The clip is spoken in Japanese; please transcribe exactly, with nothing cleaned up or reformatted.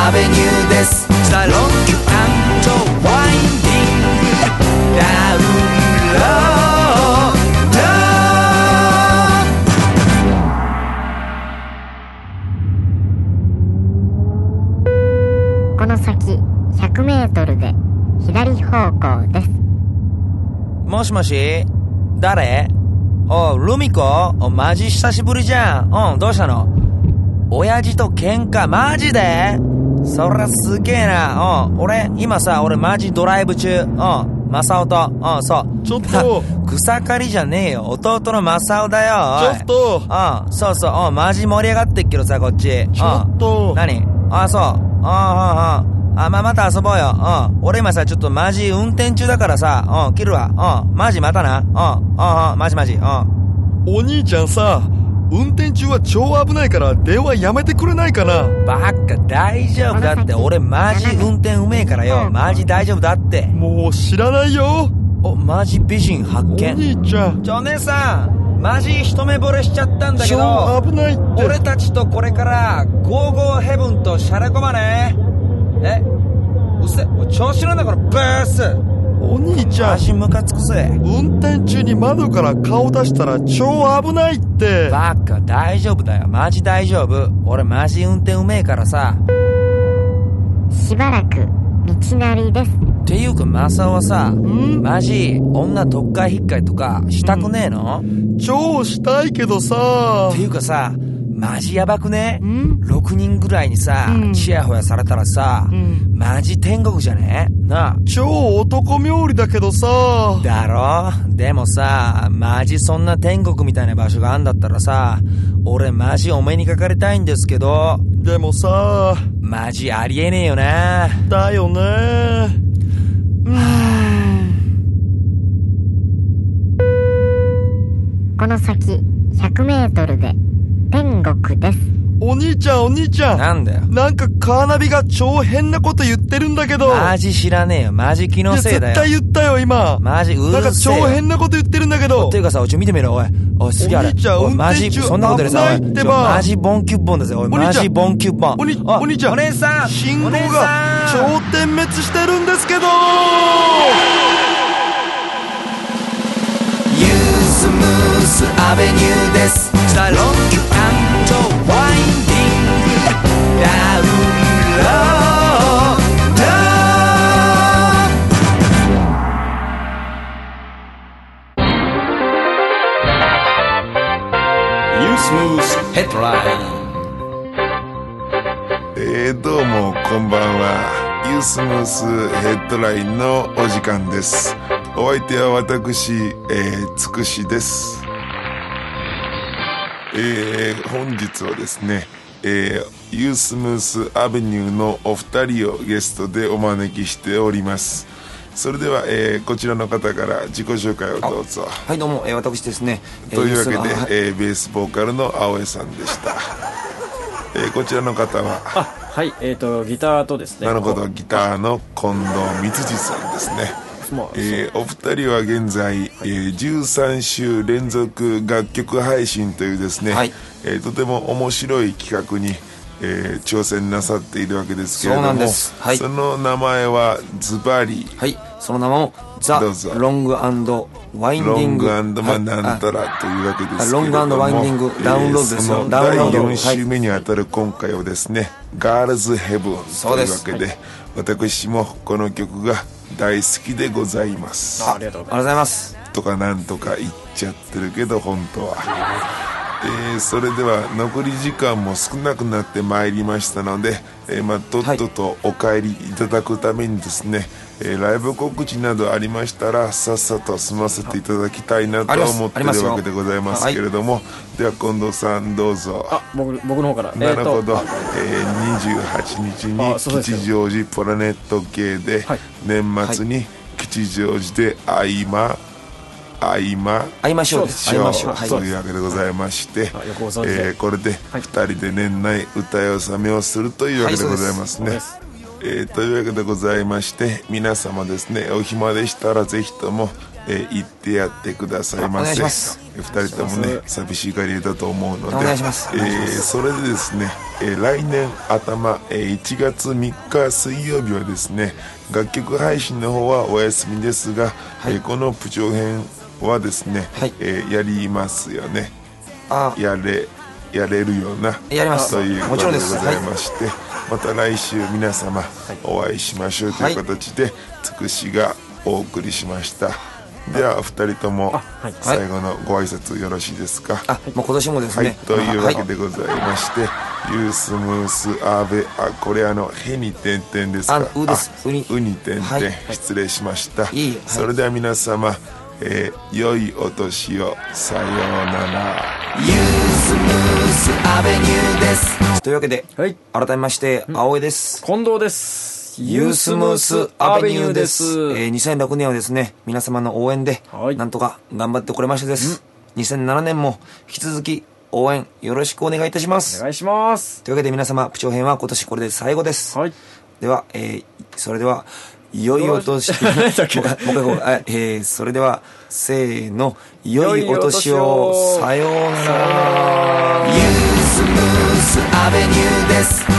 アベニューです。ザ・ロック&ワインディングダウンロード。この先ひゃくメートルで左方向です。 もしもし、誰？お、ルミコ？お、マジ久しぶりじゃん。うん、どうしたの？親父と喧嘩？マジで？そりゃすげえな。うん、俺、今さ、俺マジドライブ中。うん、マサオと。うん、そう。 ちょっと。 草刈りじゃねえよ。弟のマサオだよ。 ちょっと。 うん、そうそう。うん、マジ盛り上がってっけどさ、こっち。 ちょっと。 何？あ、そう。うん、うん、うん。あ、ま、また遊ぼうよ。うん。俺今さ、ちょっとマジ運転中だからさ、うん、切るわ。うん。マジまたな。うん、うん、うん、マジマジ。うん。 お兄ちゃんさ、運転中は超危ないから電話やめてくれないかな。 バカ、大丈夫だって。俺マジ運転うめえからよ。マジ大丈夫だって。 もう知らないよ。 お、マジ美人発見。 お兄ちゃん。 ちょ、姉さん。マジ一目惚れしちゃったんだけど。 超危ないって。 俺たちとこれから、ゴーゴーヘブンとシャレコマね。え、うせ、調子乗んだこのブース。 お兄ちゃん、 マジムカつくぜ。 運転中に窓から顔出したら超危ないって。 バカ、大丈夫だよ。マジ大丈夫。俺マジ運転うめえからさ。 しばらく道なりです。 っていうかマサオはさ、マジ女特会引っかいとかしたくねえの？ うん、超したいけどさ。 っていうかさ、マジやばくね？ろくにんぐらいにさ、うん、チヤホヤされたらさ、うん、マジ天国じゃね？なあ。 超男冥利だけどさ。 だろ？でもさ、マジそんな天国みたいな場所があんだったらさ、俺マジお目にかかりたいんですけど。 でもさ、 マジありえねえよな。 だよね。うーん。 この先ひゃくメートルで天国です。 お兄ちゃんお兄ちゃん。 なんだよ。 なんかカーナビが超変なこと言ってるんだけど。 マジ知らねえよ。マジ気のせいだよ。 絶対言ったよ今。 マジうるせえよ。 なんか超変なこと言ってるんだけど。 っていうかさ、おいちょ見てみろおい。おいすげえあれ。 お兄ちゃん運転中そんなことでさ、おいってば。 マジボンキュッボンだぜ。おいマジボンキュッボン。 お兄お兄ちゃん。 お姉さん。 信号が超点滅してるんですけど。 ユースムースアベニューです。ザ・ロック&ワインディングダウンロード。ユースムースヘッドライン。 えー、どうもこんばんは。ユースムースヘッドラインのお時間です。お相手は私、えー、つくしです。えー、本日はですね、えー、ユースムースアベニューのお二人をゲストでお招きしております。それでは、えー、こちらの方から自己紹介をどうぞ。 はいどうも、えー、私ですね、 えー、というわけで、えー、ベースボーカルの青江さんでした。えー、こちらの方はあはいえーとギターとですね。 なるほど、ギターの近藤光次さんですね。えー、お二人は現在、はい、えー、じゅうさん週連続楽曲配信というですね、はい、えー、とても面白い企画に、えー、挑戦なさっているわけですけれども、 そうなんです、はい、 その名前はズバリ、 はい、その名もザ・ロング&ワインディング、 ロング&まあなんたらというわけですけれども、 ロング&ワインディングダウンロードですよ、 えー、そのだいよん週目にあたる今回はですね、ガールズヘブンというわけで、はい、私もこの曲が大好きでございます。 あ, ありがとうございますとかなんとか言っちゃってるけど本当は、えー、それでは残り時間も少なくなってまいりましたので、えーまあ、とっととお帰りいただくためにですね、えー、ライブ告知などありましたらさっさと済ませていただきたいなと思っているわけでございますけれども、はい、では近藤さんどうぞ。 あ 僕, 僕の方から。 なるほど、えーえー、にじゅうはちにちに吉祥寺プラネット系で、はい、年末に吉祥寺で会いま会いま会いましょうしょうというわけでございまして、はい、えー、これでふたりで年内歌い納めをするというわけでございますね。はい、えー、というわけでございまして、皆様ですね、お暇でしたらぜひともえー、言ってやってくださいませ。 お願いします。 えー、ふたりともね寂しいがりだと思うのでお願いします。 えー、それでですね、えー、来年頭、えー、いちがつみっか水曜日はですね楽曲配信の方はお休みですが、はい、えー、このプチョ編はですね、はい、えー、やりますよね。あやれやれるようなやりますということでございまして、 はい、 また来週皆様お会いしましょうという形で、はい、つくしがお送りしました。ではふたりとも最後のご挨拶よろしいですか。 あ、もう今年もですね、 はい、というわけでございまして、はい、ユースムースアーベあこれあのへに点々ですか。 あうですうにうに点々、はい、失礼しました、はい、それでは皆様、えー、良いお年を。さようなら。 ユースムースアベニューです。 というわけで、はい、改めまして青江です。 近藤です。 ユースムースアベニューです。えー、にせんろくねんはですね皆様の応援で、はい、なんとか頑張ってこれましたです。にせんななねんも引き続き応援よろしくお願いいたします。 お願いします。 というわけで皆様プチョ編は今年これで最後です。はい、では、えー、それでは良いお年もう一回もう一回、えー、それではせーの良いお年を。さようなら。 ユースムースアベニューです。